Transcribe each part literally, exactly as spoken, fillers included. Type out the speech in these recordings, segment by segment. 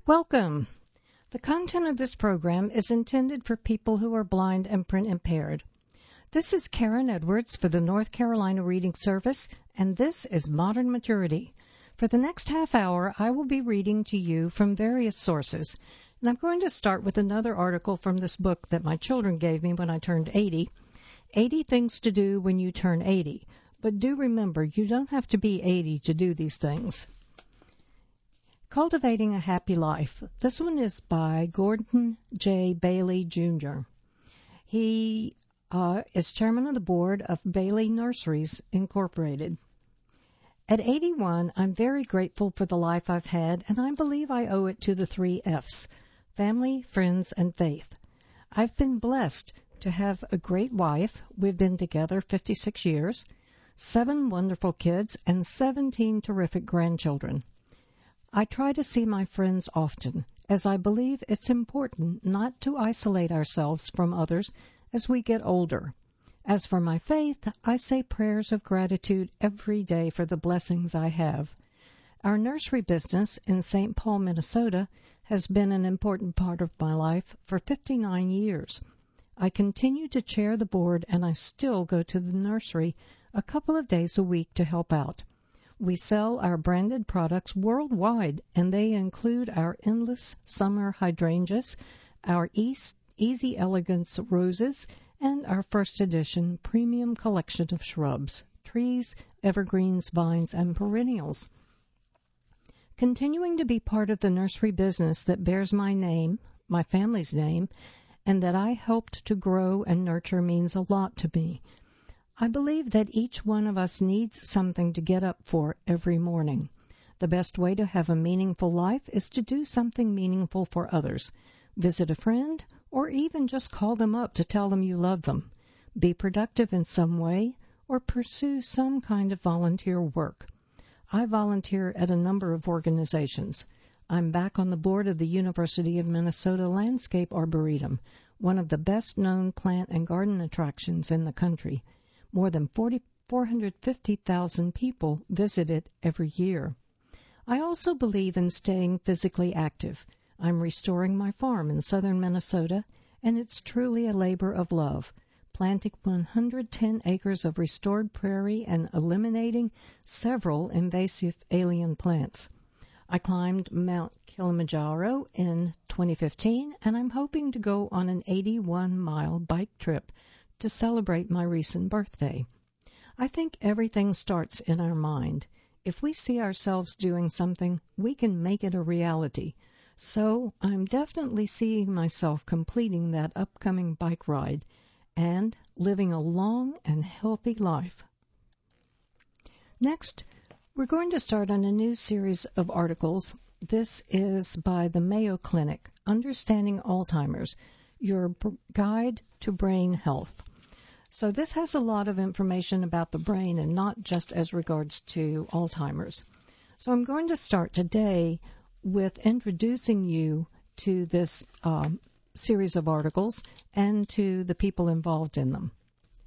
Welcome. The content of this program is intended for people who are blind and print impaired. This is Karen Edwards for the North Carolina Reading Service, and this is Modern Maturity. For the next half hour, I will be reading to you from various sources, and I'm going to start with another article from this book that my children gave me when I turned eighty, eighty Things to Do When You Turn eighty. But do remember, you don't have to be eighty to do these things. Cultivating a Happy Life. This one is by Gordon J. Bailey, Junior He uh, is chairman of the board of Bailey Nurseries, Incorporated. At eighty-one, I'm very grateful for the life I've had, and I believe I owe it to the three F's, family, friends, and faith. I've been blessed to have a great wife. We've been together fifty-six years, seven wonderful kids, and seventeen terrific grandchildren. I try to see my friends often, as I believe it's important not to isolate ourselves from others as we get older. As for my faith, I say prayers of gratitude every day for the blessings I have. Our nursery business in Saint Paul, Minnesota, has been an important part of my life for fifty-nine years. I continue to chair the board, and I still go to the nursery a couple of days a week to help out. We sell our branded products worldwide, and they include our Endless Summer Hydrangeas, our East Easy Elegance Roses, and our first edition premium collection of shrubs, trees, evergreens, vines, and perennials. Continuing to be part of the nursery business that bears my name, my family's name, and that I helped to grow and nurture means a lot to me. I believe that each one of us needs something to get up for every morning. The best way to have a meaningful life is to do something meaningful for others. Visit a friend, or even just call them up to tell them you love them. Be productive in some way, or pursue some kind of volunteer work. I volunteer at a number of organizations. I'm back on the board of the University of Minnesota Landscape Arboretum, one of the best-known plant and garden attractions in the country. More than four hundred fifty thousand people visit it every year. I also believe in staying physically active. I'm restoring my farm in southern Minnesota, and it's truly a labor of love, planting one hundred ten acres of restored prairie and eliminating several invasive alien plants. I climbed Mount Kilimanjaro in twenty fifteen, and I'm hoping to go on an eighty-one mile bike trip to celebrate my recent birthday. I think everything starts in our mind. If we see ourselves doing something, we can make it a reality. So I'm definitely seeing myself completing that upcoming bike ride and living a long and healthy life. Next, we're going to start on a new series of articles. This is by the Mayo Clinic, Understanding Alzheimer's, your guide to brain health. So this has a lot of information about the brain and not just as regards to Alzheimer's. So I'm going to start today with introducing you to this um, series of articles and to the people involved in them.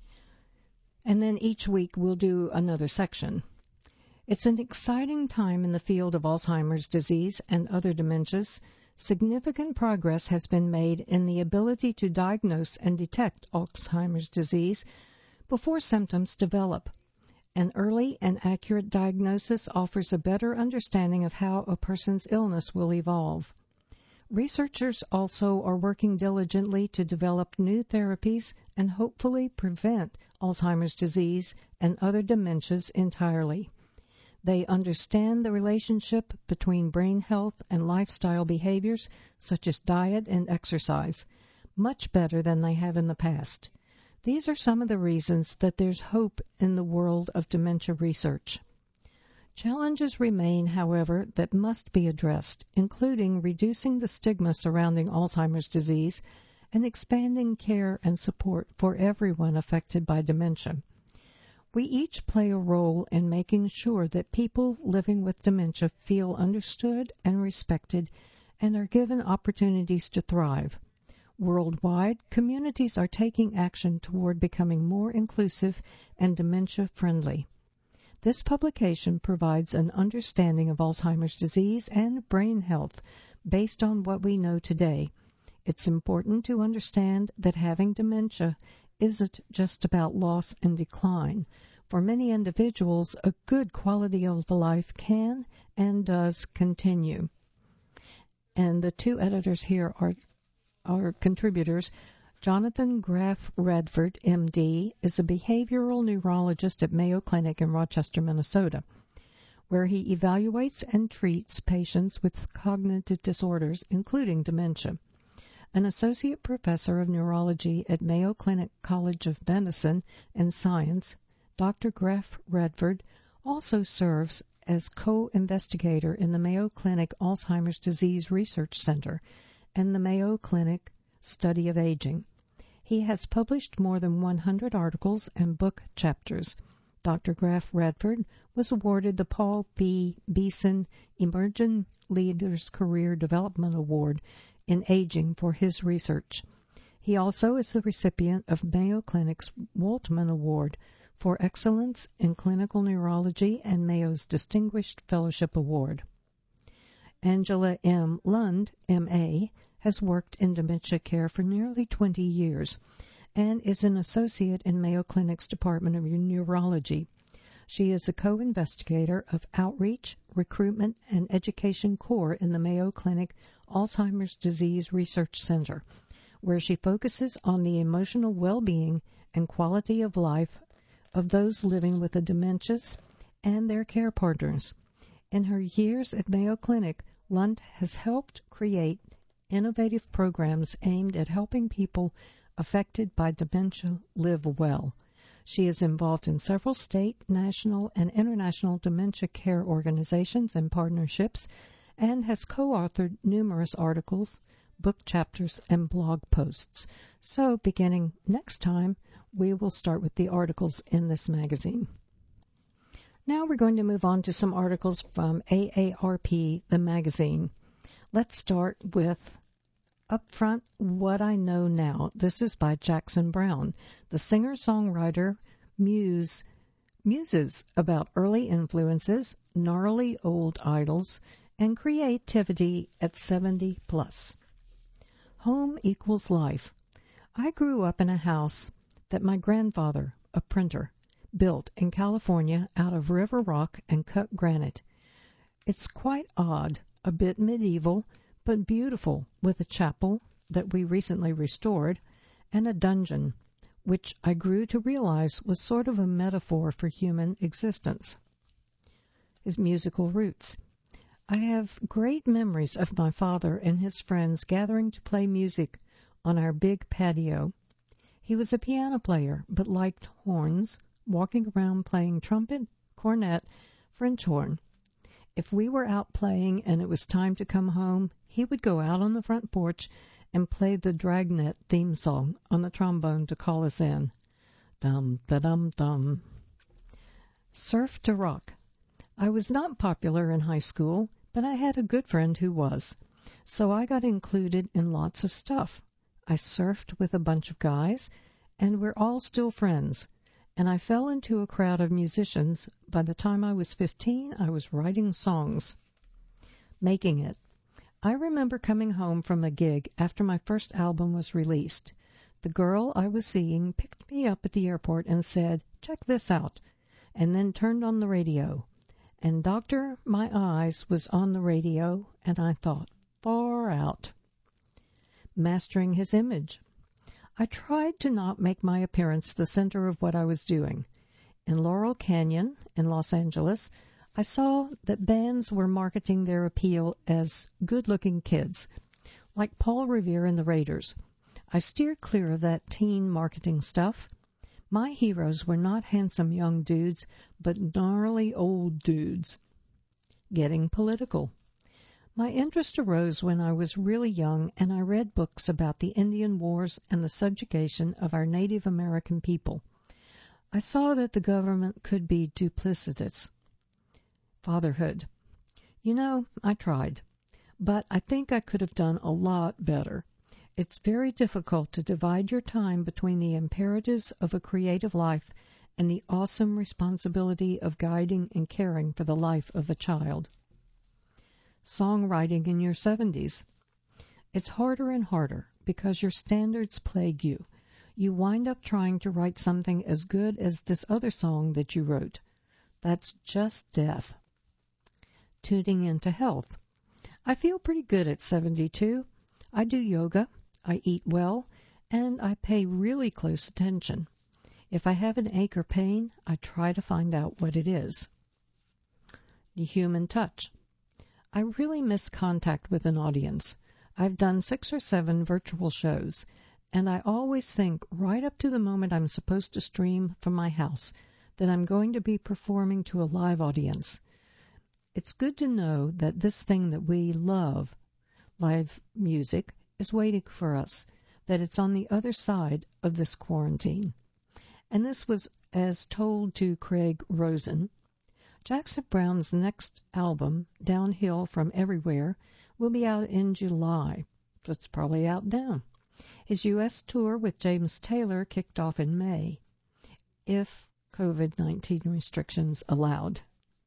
And then each week we'll do another section. It's an exciting time in the field of Alzheimer's disease and other dementias. Significant progress has been made in the ability to diagnose and detect Alzheimer's disease before symptoms develop. An early and accurate diagnosis offers a better understanding of how a person's illness will evolve. Researchers also are working diligently to develop new therapies and hopefully prevent Alzheimer's disease and other dementias entirely. They understand the relationship between brain health and lifestyle behaviors, such as diet and exercise, much better than they have in the past. These are some of the reasons that there's hope in the world of dementia research. Challenges remain, however, that must be addressed, including reducing the stigma surrounding Alzheimer's disease and expanding care and support for everyone affected by dementia. We each play a role in making sure that people living with dementia feel understood and respected and are given opportunities to thrive. Worldwide, communities are taking action toward becoming more inclusive and dementia-friendly. This publication provides an understanding of Alzheimer's disease and brain health based on what we know today. It's important to understand that having dementia isn't just about loss and decline. For many individuals, a good quality of life can and does continue. And the two editors here are, are contributors. Jonathan Graf Radford, M D, is a behavioral neurologist at Mayo Clinic in Rochester, Minnesota, where he evaluates and treats patients with cognitive disorders, including dementia. An associate professor of neurology at Mayo Clinic College of Medicine and Science, Doctor Graf Radford also serves as co-investigator in the Mayo Clinic Alzheimer's Disease Research Center and the Mayo Clinic Study of Aging. He has published more than one hundred articles and book chapters. Doctor Graf Radford was awarded the Paul B. Beeson Emerging Leaders Career Development Award in Aging for his research. He also is the recipient of Mayo Clinic's Waltman Award for Excellence in Clinical Neurology and Mayo's Distinguished Fellowship Award. Angela M. Lund, M A, has worked in dementia care for nearly twenty years and is an associate in Mayo Clinic's Department of Neurology. She is a co-investigator of Outreach, Recruitment, and Education Core in the Mayo Clinic Alzheimer's Disease Research Center, where she focuses on the emotional well-being and quality of life of those living with the dementias and their care partners. In her years at Mayo Clinic, Lund has helped create innovative programs aimed at helping people affected by dementia live well. She is involved in several state, national, and international dementia care organizations and partnerships and has co-authored numerous articles, book chapters, and blog posts. So beginning next time, we will start with the articles in this magazine. Now we're going to move on to some articles from A A R P, the magazine. Let's start with Upfront, What I Know Now. This is by Jackson Browne. The singer-songwriter muse, muses about early influences, gnarly old idols, and creativity at seventy plus. Home equals life. I grew up in a house that my grandfather, a printer, built in California out of river rock and cut granite. It's quite odd, a bit medieval, but beautiful, with a chapel that we recently restored and a dungeon, which I grew to realize was sort of a metaphor for human existence. His musical roots. I have great memories of my father and his friends gathering to play music on our big patio. He was a piano player, but liked horns, walking around playing trumpet, cornet, French horn. If we were out playing and it was time to come home, he would go out on the front porch and play the Dragnet theme song on the trombone to call us in. Dum, da dum, dum. Surf to rock. I was not popular in high school, but I had a good friend who was, so I got included in lots of stuff. I surfed with a bunch of guys, and we're all still friends, and I fell into a crowd of musicians. By the time I was fifteen, I was writing songs, making it. I remember coming home from a gig after my first album was released. The girl I was seeing picked me up at the airport and said, "Check this out," and then turned on the radio. And Doctor My Eyes was on the radio, and I thought, far out. Mastering his image. I tried to not make my appearance the center of what I was doing. In Laurel Canyon, in Los Angeles, I saw that bands were marketing their appeal as good-looking kids, like Paul Revere and the Raiders. I steered clear of that teen marketing stuff. My heroes were not handsome young dudes, but gnarly old dudes. Getting political. My interest arose when I was really young, and I read books about the Indian Wars and the subjugation of our Native American people. I saw that the government could be duplicitous. Fatherhood. You know, I tried, but I think I could have done a lot better. It's very difficult to divide your time between the imperatives of a creative life and the awesome responsibility of guiding and caring for the life of a child. Songwriting in your seventies. It's harder and harder because your standards plague you. You wind up trying to write something as good as this other song that you wrote. That's just death. Tuning into health. I feel pretty good at seventy-two. I do yoga, I eat well, and I pay really close attention. If I have an ache or pain, I try to find out what it is. The human touch. I really miss contact with an audience. I've done six or seven virtual shows, and I always think right up to the moment I'm supposed to stream from my house that I'm going to be performing to a live audience. It's good to know that this thing that we love, live music, is waiting for us, that it's on the other side of this quarantine. And this was as told to Craig Rosen. Jackson Browne's next album, Downhill from Everywhere, will be out in July. It's probably out now. His U S tour with James Taylor kicked off in May, if COVID nineteen restrictions allowed.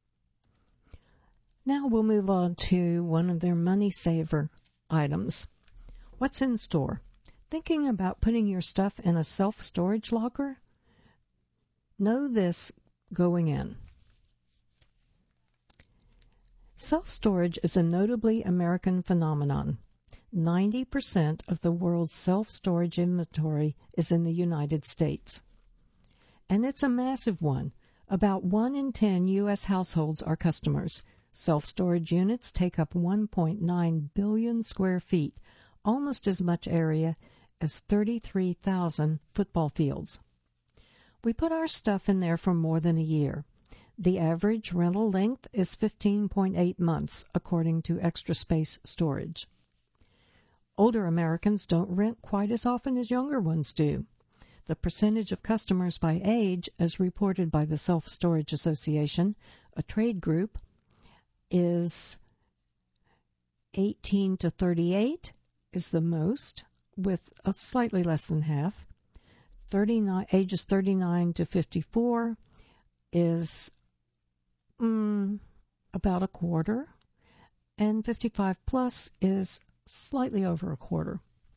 Now we'll move on to one of their money saver items. What's in store? Thinking about putting your stuff in a self-storage locker? Know this going in. Self-storage is a notably American phenomenon. ninety percent of the world's self-storage inventory is in the United States. And it's a massive one. About one in ten U S households are customers. Self-storage units take up one point nine billion square feet, almost as much area as thirty-three thousand football fields. We put our stuff in there for more than a year. The average rental length is fifteen point eight months, according to Extra Space Storage. Older Americans don't rent quite as often as younger ones do. The percentage of customers by age, as reported by the Self-Storage Association, a trade group, is eighteen to thirty-eight is the most, with a slightly less than half. thirty-nine, ages thirty-nine to fifty-four is mm, about a quarter, and fifty-five plus is slightly over a quarter.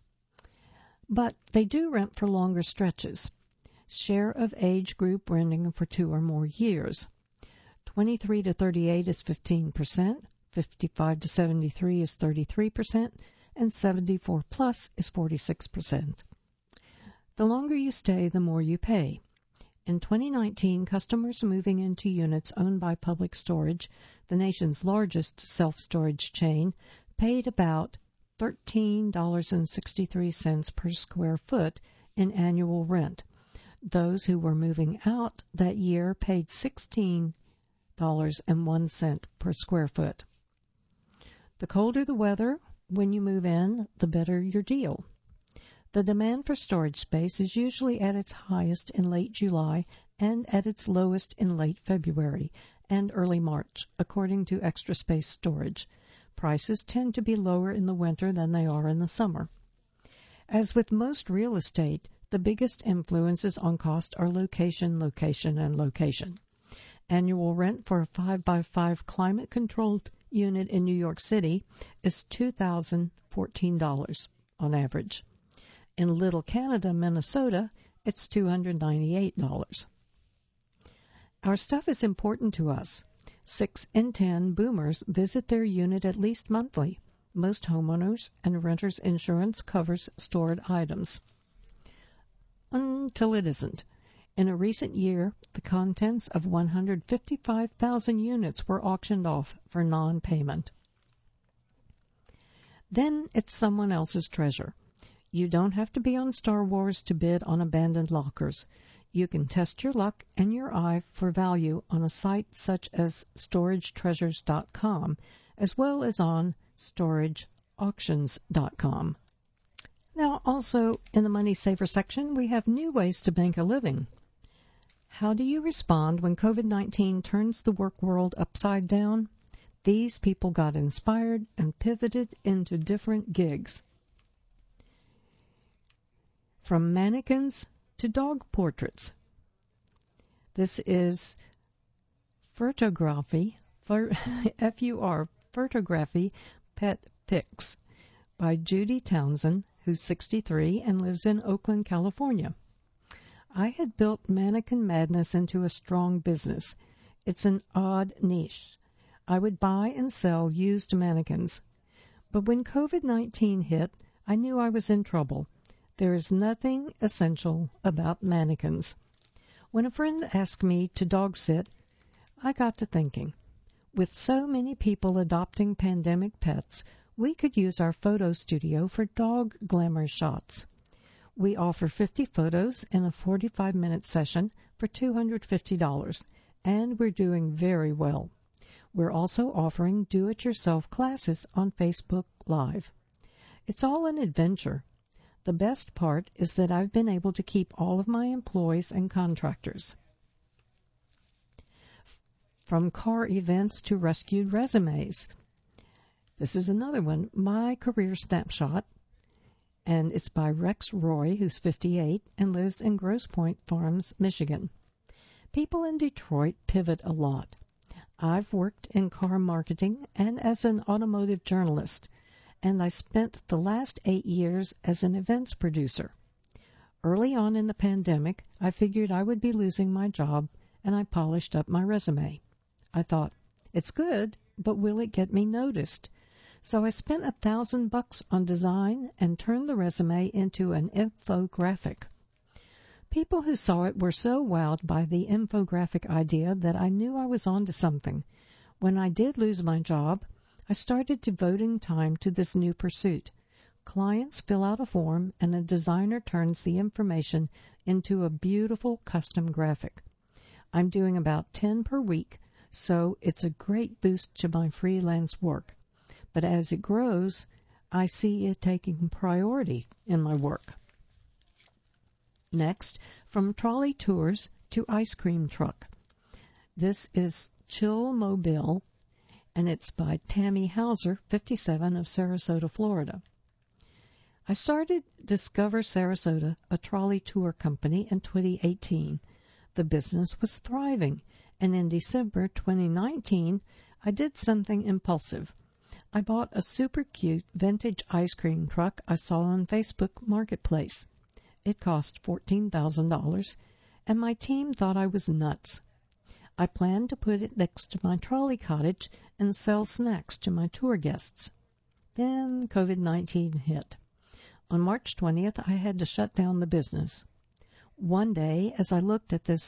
But they do rent for longer stretches. Share of age group renting for two or more years. twenty-three to thirty-eight is fifteen percent, fifty-five to seventy-three is thirty-three percent, and seventy-four plus is forty-six percent. The longer you stay, the more you pay. In twenty nineteen, customers moving into units owned by Public Storage, the nation's largest self-storage chain, paid about thirteen dollars and sixty-three cents per square foot in annual rent. Those who were moving out that year paid sixteen dollars and one cent per square foot. The colder the weather when you move in, the better your deal. The demand for storage space is usually at its highest in late July and at its lowest in late February and early March, according to Extra Space Storage. Prices tend to be lower in the winter than they are in the summer. As with most real estate, the biggest influences on cost are location, location, and location. Annual rent for a five by five climate-controlled unit in New York City is two thousand fourteen dollars on average. In Little Canada, Minnesota, it's two hundred ninety-eight dollars. Our stuff is important to us. Six in ten boomers visit their unit at least monthly. Most homeowners and renters insurance covers stored items. Until it isn't. In a recent year, the contents of one hundred fifty-five thousand units were auctioned off for non-payment. Then it's someone else's treasure. You don't have to be on Star Wars to bid on abandoned lockers. You can test your luck and your eye for value on a site such as storage treasures dot com, as well as on storage auctions dot com. Now, also in the Money Saver section, we have new ways to make a living. How do you respond when COVID nineteen turns the work world upside down? These people got inspired and pivoted into different gigs. From mannequins to dog portraits. This is Furtography, F U R, Furtography Pet Pics by Judy Townsend, who's sixty-three and lives in Oakland, California. I had built Mannequin Madness into a strong business. It's an odd niche. I would buy and sell used mannequins. But when COVID nineteen hit, I knew I was in trouble. There is nothing essential about mannequins. When a friend asked me to dog sit, I got to thinking. With so many people adopting pandemic pets, we could use our photo studio for dog glamour shots. We offer fifty photos in a forty-five minute session for two hundred fifty dollars, and we're doing very well. We're also offering do-it-yourself classes on Facebook Live. It's all an adventure. The best part is that I've been able to keep all of my employees and contractors. From car events to rescued resumes. This is another one, My Career Snapshot, and it's by Rex Roy, who's fifty-eight and lives in Grosse Pointe Farms, Michigan. People in Detroit pivot a lot. I've worked in car marketing and as an automotive journalist, and I spent the last eight years as an events producer. Early on in the pandemic, I figured I would be losing my job, and I polished up my resume. I thought, it's good, but will it get me noticed? So I spent a thousand bucks on design and turned the resume into an infographic. People who saw it were so wowed by the infographic idea that I knew I was onto something. When I did lose my job, I started devoting time to this new pursuit. Clients fill out a form and a designer turns the information into a beautiful custom graphic. I'm doing about ten per week, so it's a great boost to my freelance work. But as it grows, I see it taking priority in my work. Next, from trolley tours to ice cream truck. This is Chill Mobile, and it's by Tammy Hauser, fifty-seven, of Sarasota, Florida. I started Discover Sarasota, a trolley tour company, in twenty eighteen. The business was thriving, and in December twenty nineteen, I did something impulsive. I bought a super cute vintage ice cream truck I saw on Facebook Marketplace. It cost fourteen thousand dollars, and my team thought I was nuts. I planned to put it next to my trolley cottage and sell snacks to my tour guests. Then COVID nineteen hit. On March twentieth, I had to shut down the business. One day, as I looked at this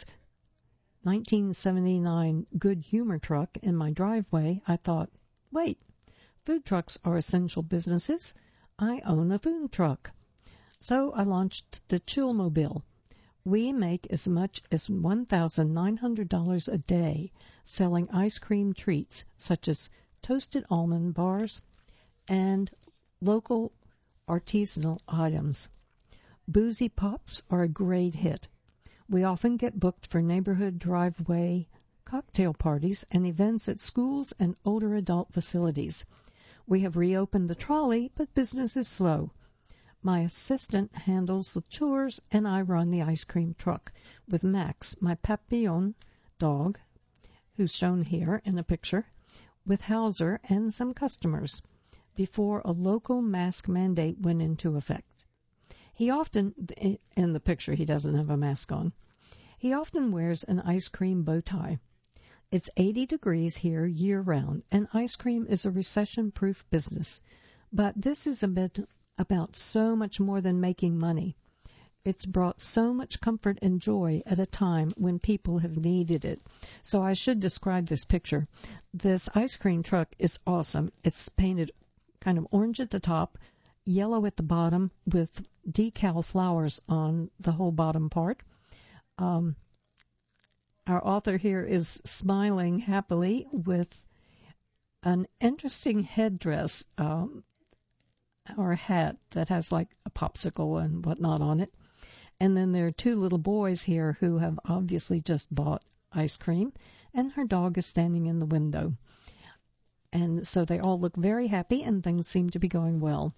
nineteen seventy-nine Good Humor truck in my driveway, I thought, wait, food trucks are essential businesses. I own a food truck. So I launched the Chillmobile. We make as much as one thousand nine hundred dollars a day selling ice cream treats such as toasted almond bars and local artisanal items. Boozy Pops are a great hit. We often get booked for neighborhood driveway cocktail parties and events at schools and older adult facilities. We have reopened the trolley, but business is slow. My assistant handles the tours, and I run the ice cream truck with Max, my Papillon dog, who's shown here in a picture, with Hauser and some customers, before a local mask mandate went into effect. He often, in the picture, he doesn't have a mask on. He often wears an ice cream bow tie. It's eighty degrees here year-round, and ice cream is a recession-proof business. But this is a bit about so much more than making money. It's brought so much comfort and joy at a time when people have needed it. So I should describe this picture. This ice cream truck is awesome. It's painted kind of orange at the top, yellow at the bottom, with decal flowers on the whole bottom part. Um, Our author here is smiling happily with an interesting headdress um, or hat that has like a popsicle and whatnot on it. And then there are two little boys here who have obviously just bought ice cream, and her dog is standing in the window. And so they all look very happy, and things seem to be going well.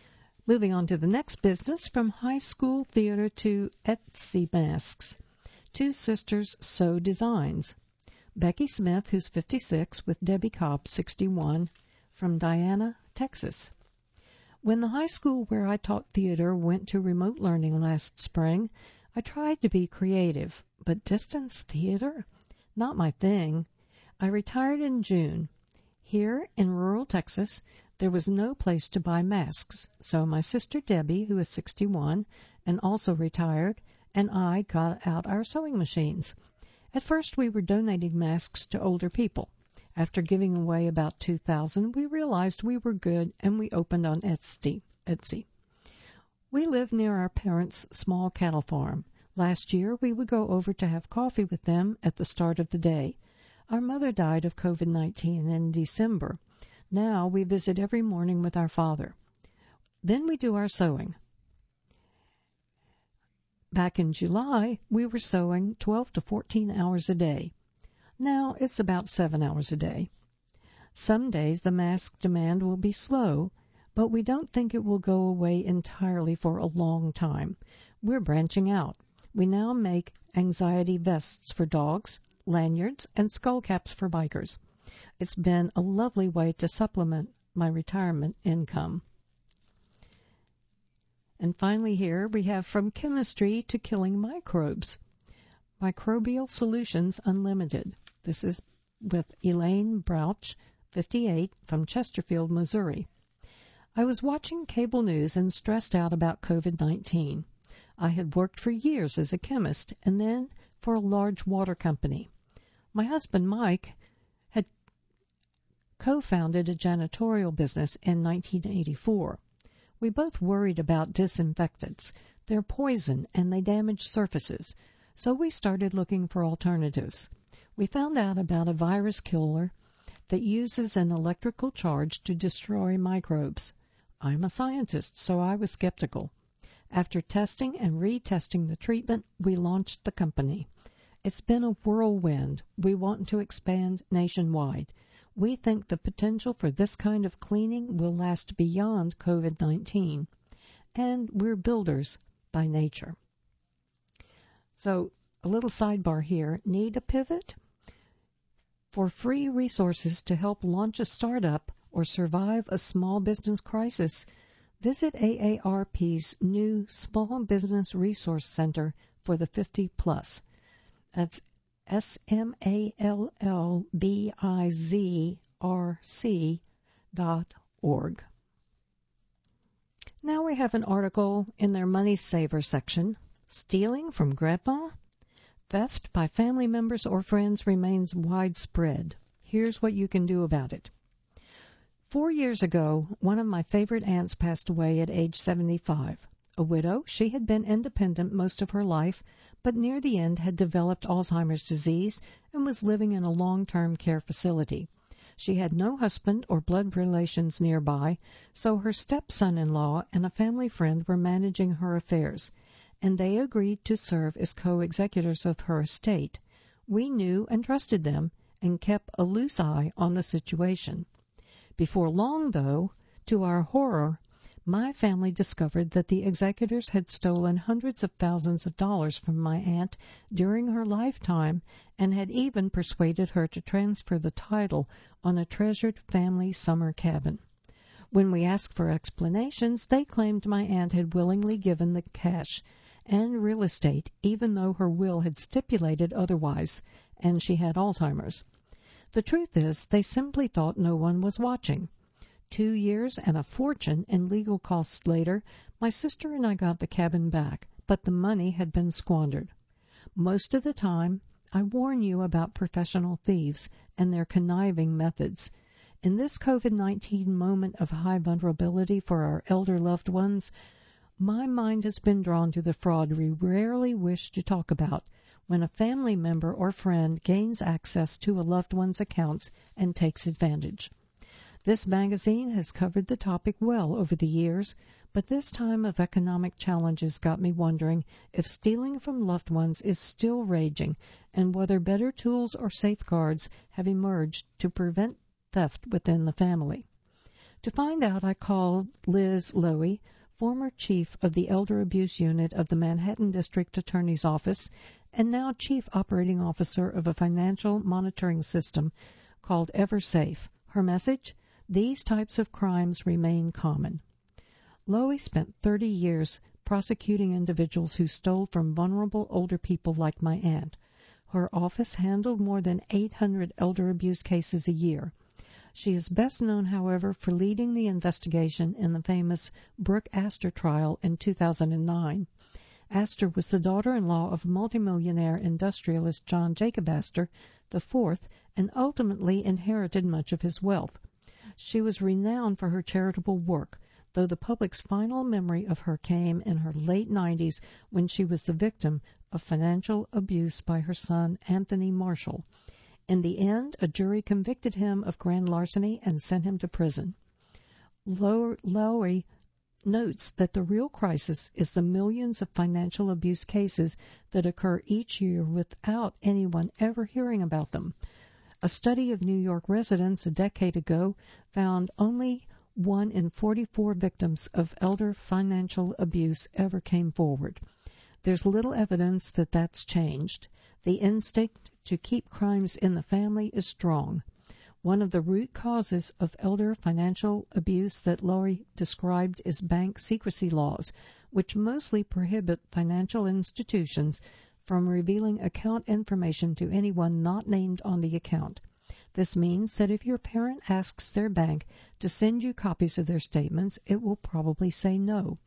Moving on to the next business, from high school theater to Etsy masks. Two Sisters Sew Designs. Becky Smith, who's fifty-six, with Debbie Cobb, sixty-one, from Diana, Texas. When the high school where I taught theater went to remote learning last spring, I tried to be creative, but distance theater? Not my thing. I retired in June. Here in rural Texas, there was no place to buy masks, so my sister Debbie, who is sixty-one and also retired, and I got out our sewing machines. At first, we were donating masks to older people. After giving away about two thousand, we realized we were good, and we opened on Etsy. Etsy. We live near our parents' small cattle farm. Last year, we would go over to have coffee with them at the start of the day. Our mother died of COVID nineteen in December. Now we visit every morning with our father. Then we do our sewing. Back in July, we were sewing twelve to fourteen hours a day. Now it's about seven hours a day. Some days the mask demand will be slow, but we don't think it will go away entirely for a long time. We're branching out. We now make anxiety vests for dogs, lanyards, and skull caps for bikers. It's been a lovely way to supplement my retirement income. And finally here we have From Chemistry to Killing Microbes. Microbial Solutions Unlimited. This is with Elaine Brouch, fifty-eight, from Chesterfield, Missouri. I was watching cable news and stressed out about COVID nineteen. I had worked for years as a chemist and then for a large water company. My husband, Mike, had co-founded a janitorial business in nineteen eighty-four. We both worried about disinfectants. They're poison and they damage surfaces. So we started looking for alternatives. We found out about a virus killer that uses an electrical charge to destroy microbes. I'm a scientist, so I was skeptical. After testing and retesting the treatment, we launched the company. It's been a whirlwind. We want to expand nationwide. We think the potential for this kind of cleaning will last beyond COVID nineteen. And we're builders by nature. So, a little sidebar here. Need a pivot? For free resources to help launch a startup or survive a small business crisis, visit A A R P's new Small Business Resource Center for the fifty plus. That's S M A L L B I Z R C dot org. Now we have an article in their Money Saver section. Stealing from Grandma? Theft by family members or friends remains widespread. Here's what you can do about it. Four years ago, one of my favorite aunts passed away at age seventy-five. A widow, she had been independent most of her life, but near the end had developed Alzheimer's disease and was living in a long-term care facility. She had no husband or blood relations nearby, so her stepson-in-law and a family friend were managing her affairs, and they agreed to serve as co-executors of her estate. We knew and trusted them and kept a loose eye on the situation. Before long, though, to our horror, my family discovered that the executors had stolen hundreds of thousands of dollars from my aunt during her lifetime and had even persuaded her to transfer the title on a treasured family summer cabin. When we asked for explanations, they claimed my aunt had willingly given the cash and real estate, even though her will had stipulated otherwise, and she had Alzheimer's. The truth is, they simply thought no one was watching. Two years and a fortune in legal costs later, my sister and I got the cabin back, but the money had been squandered. Most of the time, I warn you about professional thieves and their conniving methods. In this COVID nineteen moment of high vulnerability for our elder loved ones, my mind has been drawn to the fraud we rarely wish to talk about, when a family member or friend gains access to a loved one's accounts and takes advantage. This magazine has covered the topic well over the years, but this time of economic challenges got me wondering if stealing from loved ones is still raging and whether better tools or safeguards have emerged to prevent theft within the family. To find out, I called Liz Lowy, former chief of the Elder Abuse Unit of the Manhattan District Attorney's Office, and now chief operating officer of a financial monitoring system called EverSafe. Her message? These types of crimes remain common. Loie spent thirty years prosecuting individuals who stole from vulnerable older people like my aunt. Her office handled more than eight hundred elder abuse cases a year. She is best known, however, for leading the investigation in the famous Brooke Astor trial in two thousand nine. Astor was the daughter-in-law of multimillionaire industrialist John Jacob Astor the fourth and ultimately inherited much of his wealth. She was renowned for her charitable work, though the public's final memory of her came in her late nineties when she was the victim of financial abuse by her son, Anthony Marshall. In the end, a jury convicted him of grand larceny and sent him to prison. Loie notes that the real crisis is the millions of financial abuse cases that occur each year without anyone ever hearing about them. A study of New York residents a decade ago found only one in forty-four victims of elder financial abuse ever came forward. There's little evidence that that's changed. The instinct to keep crimes in the family is strong. One of the root causes of elder financial abuse that Loie described is bank secrecy laws, which mostly prohibit financial institutions from revealing account information to anyone not named on the account. This means that if your parent asks their bank to send you copies of their statements, it will probably say no.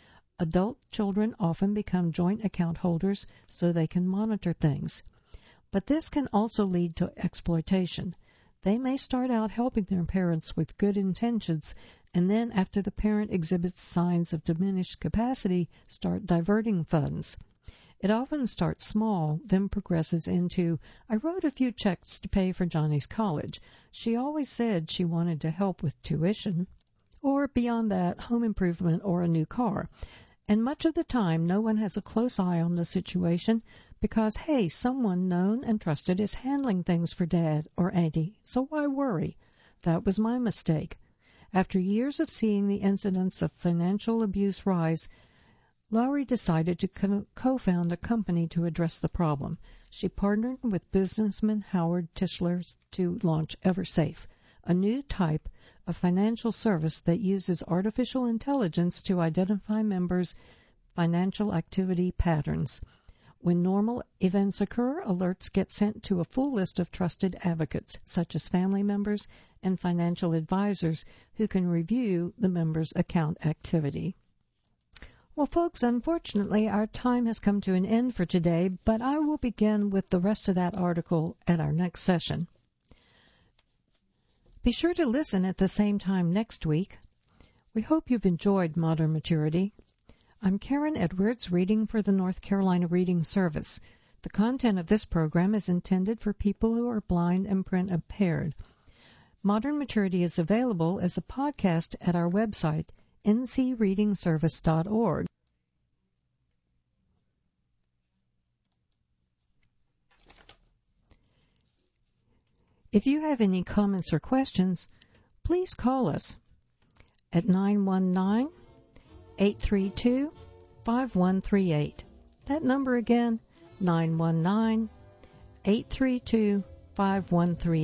Adult children often become joint account holders so they can monitor things. But this can also lead to exploitation. They may start out helping their parents with good intentions, and then after the parent exhibits signs of diminished capacity, start diverting funds. It often starts small, then progresses into, I wrote a few checks to pay for Johnny's college. She always said she wanted to help with tuition. Or beyond that, home improvement or a new car. And much of the time, no one has a close eye on the situation because, hey, someone known and trusted is handling things for Dad or Auntie, so why worry? That was my mistake. After years of seeing the incidents of financial abuse rise, Loie decided to co-found a company to address the problem. She partnered with businessman Howard Tischler to launch EverSafe, a new type of financial service that uses artificial intelligence to identify members' financial activity patterns. When normal events occur, alerts get sent to a full list of trusted advocates, such as family members and financial advisors, who can review the member's account activity. Well, folks, unfortunately, our time has come to an end for today, but I will begin with the rest of that article at our next session. Be sure to listen at the same time next week. We hope you've enjoyed Modern Maturity. I'm Karen Edwards, reading for the North Carolina Reading Service. The content of this program is intended for people who are blind and print impaired. Modern Maturity is available as a podcast at our website, n c reading service dot org. If you have any comments or questions, please call us at nine one nine, eight three two, five one three eight. That number again, nine one nine, eight three two, five one three eight.